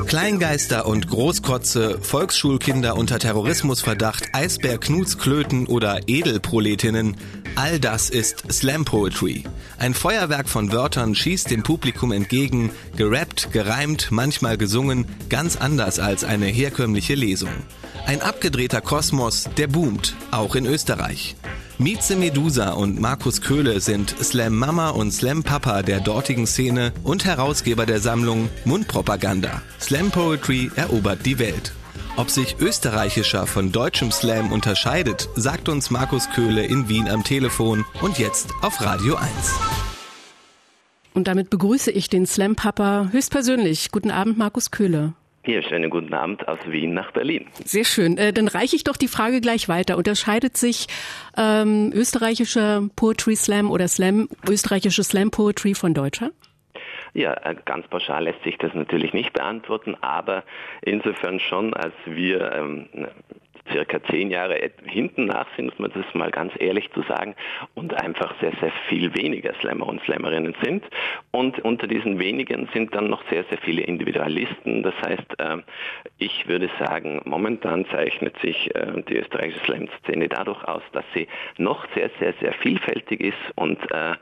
Kleingeister und Großkotze, Volksschulkinder unter Terrorismusverdacht, Eisbär-Knutsklöten oder Edelproletinnen, all das ist Slam Poetry. Ein Feuerwerk von Wörtern schießt dem Publikum entgegen, gerappt, gereimt, manchmal gesungen, ganz anders als eine herkömmliche Lesung. Ein abgedrehter Kosmos, der boomt, auch in Österreich. Mieze Medusa und Markus Köhle sind Slam Mama und Slam Papa der dortigen Szene und Herausgeber der Sammlung Mundpropaganda. Slam Poetry erobert die Welt. Ob sich österreichischer von deutschem Slam unterscheidet, sagt uns Markus Köhle in Wien am Telefon und jetzt auf Radio 1. Und damit begrüße ich den Slam Papa höchstpersönlich. Guten Abend, Markus Köhle. Ja, schönen guten Abend aus Wien nach Berlin. Sehr schön. Dann reiche ich doch die Frage gleich weiter. Unterscheidet sich österreichischer Poetry Slam oder österreichische Slam Poetry von deutscher? Ja, ganz pauschal lässt sich das natürlich nicht beantworten, aber insofern schon, als wir circa 10 Jahre hinten nach sind, muss man das mal ganz ehrlich zu sagen, und einfach sehr, sehr viel weniger Slammer und Slammerinnen sind. Und unter diesen wenigen sind dann noch sehr, sehr viele Individualisten. Das heißt, ich würde sagen, momentan zeichnet sich die österreichische Slam-Szene dadurch aus, dass sie noch sehr, sehr, sehr vielfältig ist und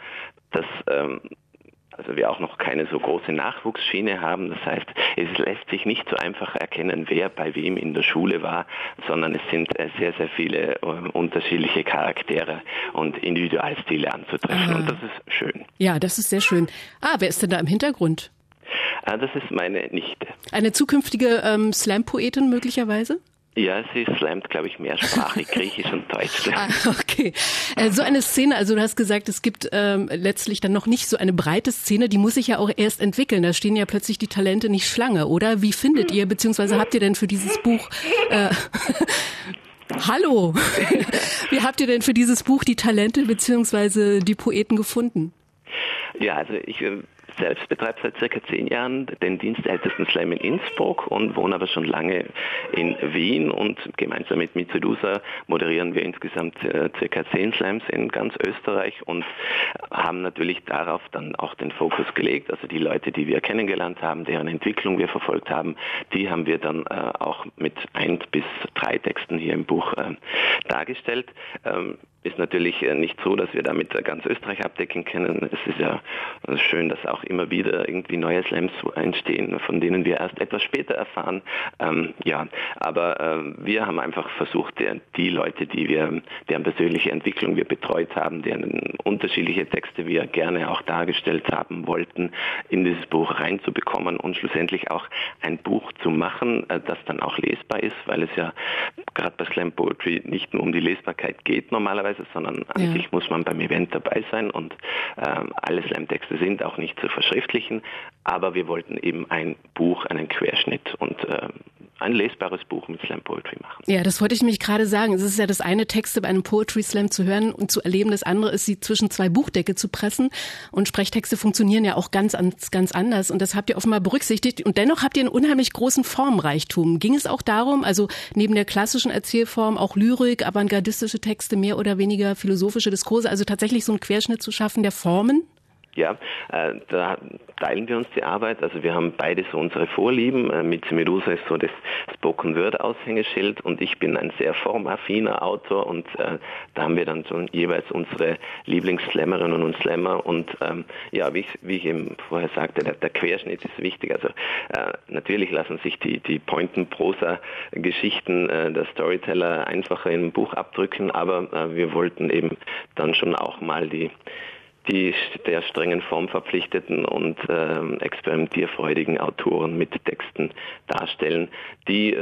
also wir auch noch keine so große Nachwuchsschiene haben. Das heißt, es lässt sich nicht so einfach erkennen, wer bei wem in der Schule war, sondern es sind sehr, sehr viele unterschiedliche Charaktere und Individualstile anzutreffen. Und das ist schön. Ja, das ist sehr schön. Wer ist denn da im Hintergrund? Das ist meine Nichte. Eine zukünftige Slam-Poetin möglicherweise? Ja, sie slammt, glaube ich, mehrsprachig, Griechisch und Deutsch. Okay. So eine Szene, also du hast gesagt, es gibt letztlich dann noch nicht so eine breite Szene, die muss sich ja auch erst entwickeln. Da stehen ja plötzlich die Talente nicht Schlange, oder? Wie findet ihr, beziehungsweise habt ihr denn für dieses Buch... Hallo! Wie habt ihr denn für dieses Buch die Talente beziehungsweise die Poeten gefunden? Ja, also ich selbst betreibe seit circa 10 Jahren den Dienst ältesten Slam in Innsbruck und wohne aber schon lange in Wien, und gemeinsam mit Mieze Medusa moderieren wir insgesamt circa 10 Slams in ganz Österreich und haben natürlich darauf dann auch den Fokus gelegt. Also die Leute, die wir kennengelernt haben, deren Entwicklung wir verfolgt haben, die haben wir dann auch mit 1 bis 3 Texten hier im Buch dargestellt. Ist natürlich nicht so, dass wir damit ganz Österreich abdecken können. Es ist ja schön, dass auch immer wieder irgendwie neue Slams entstehen, von denen wir erst etwas später erfahren. Aber wir haben einfach versucht, die Leute, deren persönliche Entwicklung wir betreut haben, deren unterschiedliche Texte wir gerne auch dargestellt haben wollten, in dieses Buch reinzubekommen und schlussendlich auch ein Buch zu machen, das dann auch lesbar ist, weil es ja gerade bei Slam Poetry nicht nur um die Lesbarkeit geht normalerweise, sondern an sich muss man beim Event dabei sein, und alle Slam-Texte sind auch nicht zu verschriftlichen, aber wir wollten eben ein Buch, einen Querschnitt und ein lesbares Buch mit Slam Poetry machen. Ja, das wollte ich nämlich gerade sagen. Es ist ja das eine, Texte bei einem Poetry Slam zu hören und zu erleben. Das andere ist, sie zwischen 2 Buchdecke zu pressen. Und Sprechtexte funktionieren ja auch ganz anders. Und das habt ihr offenbar berücksichtigt. Und dennoch habt ihr einen unheimlich großen Formreichtum. Ging es auch darum, also neben der klassischen Erzählform auch Lyrik, avantgardistische Texte, mehr oder weniger philosophische Diskurse, also tatsächlich so einen Querschnitt zu schaffen der Formen? Ja, da teilen wir uns die Arbeit. Also wir haben beide so unsere Vorlieben. Mieze Medusa ist so das Spoken-Word-Aushängeschild und ich bin ein sehr formaffiner Autor, und da haben wir dann so jeweils unsere Lieblings-Slammerinnen und Slammer, und wie ich eben vorher sagte, der Querschnitt ist wichtig. Also natürlich lassen sich die Pointen-Prosa-Geschichten der Storyteller einfacher im Buch abdrücken, aber wir wollten eben dann schon auch mal die der strengen Form verpflichteten und experimentierfreudigen Autoren mit Texten darstellen, die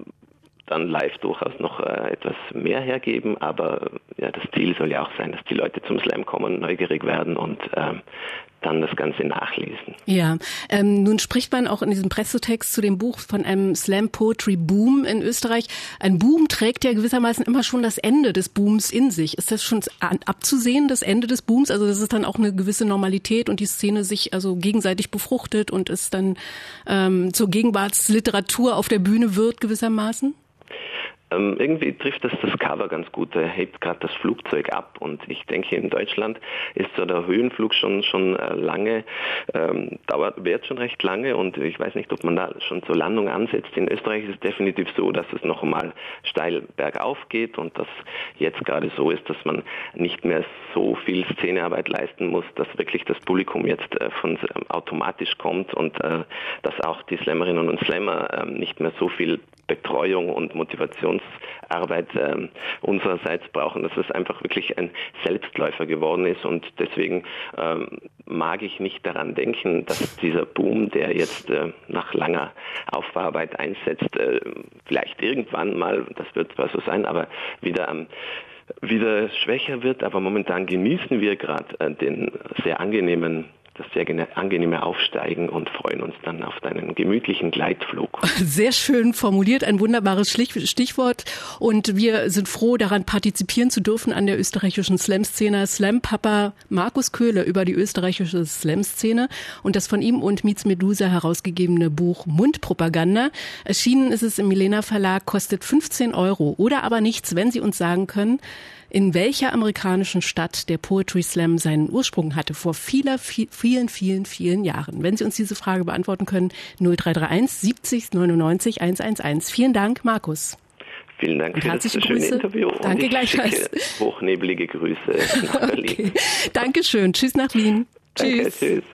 dann live durchaus noch etwas mehr hergeben, aber ja, das Ziel soll ja auch sein, dass die Leute zum Slam kommen, neugierig werden und dann das Ganze nachlesen. Ja, nun spricht man auch in diesem Pressetext zu dem Buch von einem Slam-Poetry-Boom in Österreich. Ein Boom trägt ja gewissermaßen immer schon das Ende des Booms in sich. Ist das schon abzusehen, das Ende des Booms? Also das ist dann auch eine gewisse Normalität und die Szene sich also gegenseitig befruchtet und es dann zur Gegenwartsliteratur auf der Bühne wird gewissermaßen? Irgendwie trifft das Cover ganz gut. Er hebt gerade das Flugzeug ab und ich denke, in Deutschland ist so der Höhenflug schon lange, währt schon recht lange und ich weiß nicht, ob man da schon zur Landung ansetzt. In Österreich ist es definitiv so, dass es noch einmal steil bergauf geht und dass jetzt gerade so ist, dass man nicht mehr so viel Szenearbeit leisten muss, dass wirklich das Publikum jetzt von automatisch kommt und dass auch die Slammerinnen und Slammer nicht mehr so viel Betreuung und Motivationsarbeit unsererseits brauchen, dass es einfach wirklich ein Selbstläufer geworden ist und deswegen mag ich nicht daran denken, dass dieser Boom, der jetzt nach langer Aufbauarbeit einsetzt, vielleicht irgendwann mal, das wird zwar so sein, aber wieder schwächer wird, aber momentan genießen wir gerade das sehr angenehme Aufsteigen und freuen uns dann auf deinen gemütlichen Gleitflug. Sehr schön formuliert, ein wunderbares Stichwort und wir sind froh, daran partizipieren zu dürfen an der österreichischen Slam-Szene. Slam-Papa Markus Köhler über die österreichische Slam-Szene und das von ihm und Mietz Medusa herausgegebene Buch Mundpropaganda. Erschienen ist es im Milena Verlag, kostet 15 € oder aber nichts, wenn Sie uns sagen können, in welcher amerikanischen Stadt der Poetry Slam seinen Ursprung hatte, vor vielen Jahren. Wenn Sie uns diese Frage beantworten können, 0331 70 99 111. Vielen Dank, Markus. Vielen Dank für das schöne Interview. Danke und gleichfalls. Hochnebelige Grüße nach Berlin. Okay. Dankeschön. Tschüss nach Wien. Danke, tschüss.